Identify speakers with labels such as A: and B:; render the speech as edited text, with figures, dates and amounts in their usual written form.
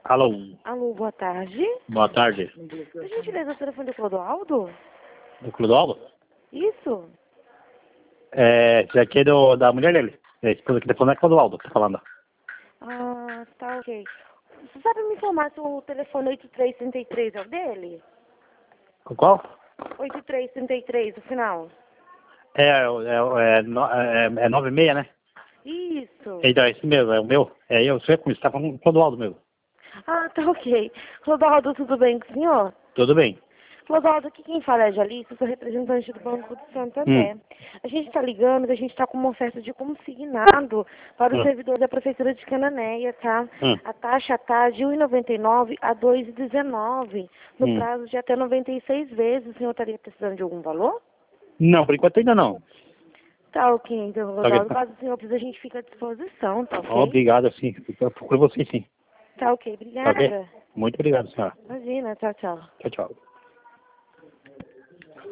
A: Alô,
B: Alô, boa tarde.
A: boa tarde.
B: Por gentileza, o telefone do Clodoaldo?
A: Do Clodoaldo?
B: Isso?
A: Esse aqui é da mulher dele. Esse pelo telefone é Clodoaldo que tá falando.
B: Ah, tá ok. Você sabe me informar se o telefone 8333 é o dele?
A: Com qual?
B: 8333, o final.
A: É 96, né?
B: Isso.
A: Então, é esse mesmo, é o meu. Eu sei como está falando com o Clodoaldo mesmo.
B: Ah, tá ok. Clodoaldo, tudo bem com o senhor?
A: Tudo bem.
B: Clodoaldo, aqui quem fala é a Jalice, sou representante do Banco do
A: Hum.
B: Santander. A gente está ligando que a gente está com uma oferta de consignado para os
A: Hum.
B: servidores da Prefeitura de Cananéia, tá?
A: Hum.
B: A taxa está de R$ 1,99 a R$ 2,19, no
A: Hum.
B: prazo de até 96 vezes. O senhor estaria precisando de algum valor?
A: Não, por enquanto ainda não.
B: Tá ok, então,
A: Tá ok.
B: Clodoaldo, caso o senhor precise, a gente fica à disposição, tá ok?
A: Obrigado, sim. Eu procuro você, sim.
B: Tá ok,
A: Tá ok?
B: obrigada.
A: Muito obrigado, senhora.
B: Imagina, tchau, tchau.
A: Tchau, tchau.